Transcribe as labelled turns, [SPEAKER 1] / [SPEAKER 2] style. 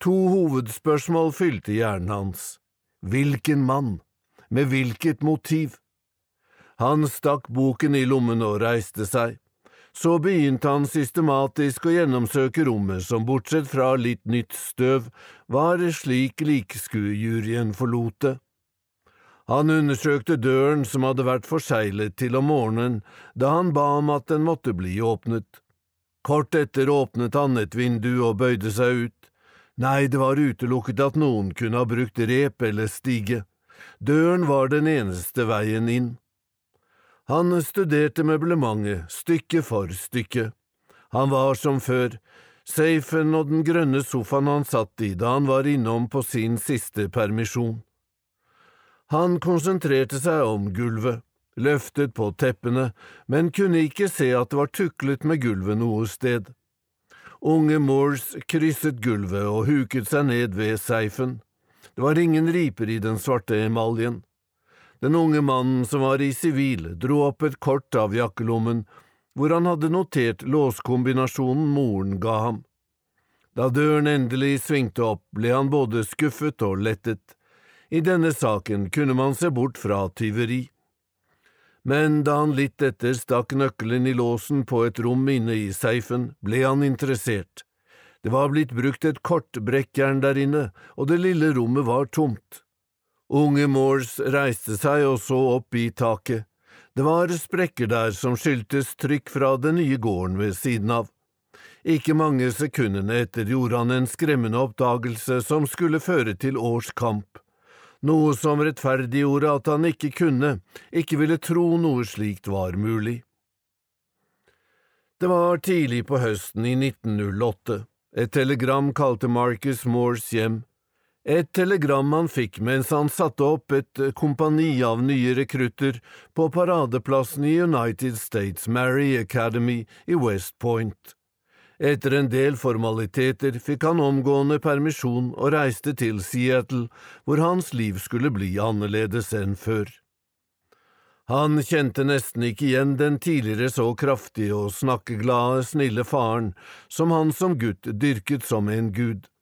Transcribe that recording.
[SPEAKER 1] To hovedspørsmål fylte hjernen hans. Hvilken mann? Med hvilket motiv? Han stakk boken i lommen og reiste seg. Så begynte han systematisk å gjennomsøke rommet som bortsett fra litt nytt støv var slik likskuejuryen forlot det. Han undersøkte døren som hadde vært forseglet til om morgenen da han ba om at den måtte bli åpnet. Kort etter åpnet han et vindu og bøyde seg ut. Nei, det var utelukket at noen kunne ha brukt rep eller stige. Døren var den eneste veien inn. Han studerte møblementet, stykke for stykke. Han var som før, safen og den grønne sofaen han satt i da han var innom på sin siste permisjon. Han konsentrerte seg om gulvet, løftet på teppene, men kunne ikke se at det var tuklet med gulvet noe sted. Unge Morse krysset gulvet og huket seg ned ved safen. Det var ingen riper i den svarte emaljen. Den unge mannen som var i sivil dro opp et kort av jakkelommen, hvor han hadde notert låskombinasjonen moren ga ham. Da døren endelig svingte opp, ble han både skuffet og lettet. I denne saken kunne man se bort fra tyveri. Men da han litt etter stakk nøkkelen i låsen på et rom inne i safen, ble han interessert. Det var blitt brukt et kort brekkjern der inne, og det lille rommet var tomt. Unge Morse reiste seg og så opp i taket. Det var sprekker der som skyldtes trykk fra den nye gården ved siden av. Ikke mange sekundene etter gjorde han en skremmende oppdagelse som skulle føre til årskamp. Noe som rettferdiggjorde at han ikke ville tro noe slikt var mulig. Det var tidlig på høsten i 1908. Et telegram kalte Marcus Morse hjem. Et telegram han fikk mens han satte opp et kompani av nye rekrutter på paradeplassen i United States Mary Academy i West Point. Etter en del formaliteter fikk han omgående permisjon og reiste til Seattle, hvor hans liv skulle bli annerledes enn før. Han kjente nesten ikke igjen den tidligere så kraftige og snakkeglade, snille faren som han som gutt dyrket som en gud.